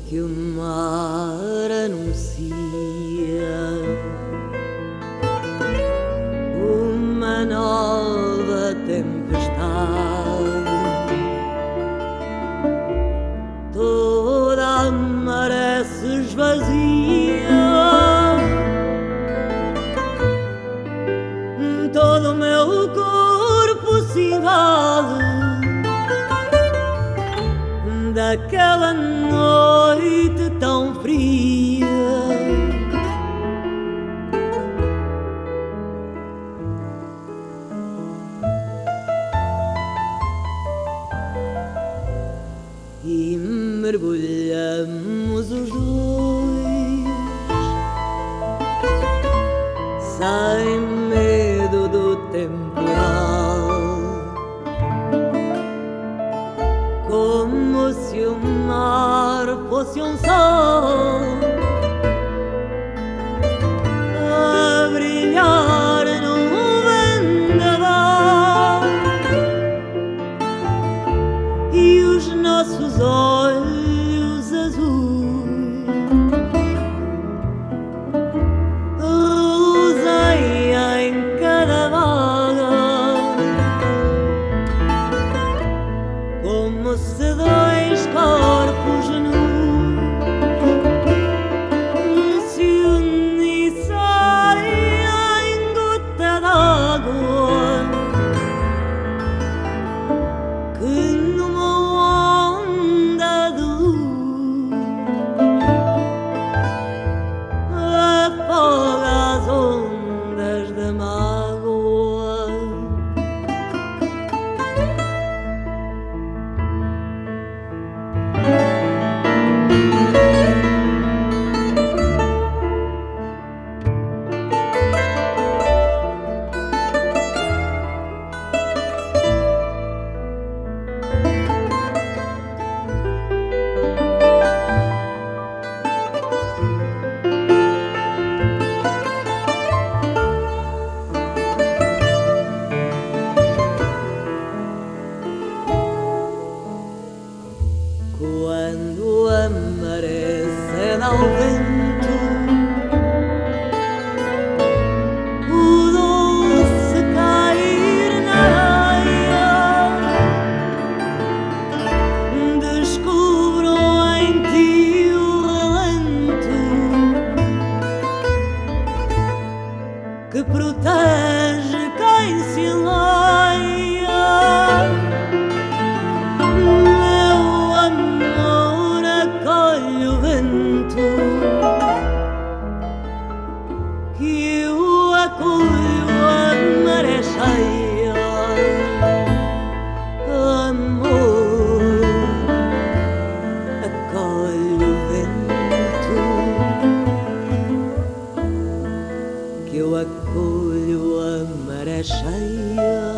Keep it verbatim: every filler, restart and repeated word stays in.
que o mar anuncia uma nova tempestade. Toda a maré se esvazia, todo o meu corpo se invade daquela noite tão fria. E mergulhamos os dois sem medo do temporal, como se o mar fosse um sol a brilhar num vendaval, e os nossos olhos azuis reluzem em cada vaga, como se dois corpos nus se unissem em gota d'água, que numa onda de luz afoga as ondas da mágoa. Quando a maré cede ao vento, o doce cair na areia, descubro em ti o relento que protege quem se enlaia. Que eu acolho a maré cheia, amor, acolho o vento, que eu acolho a maré cheia.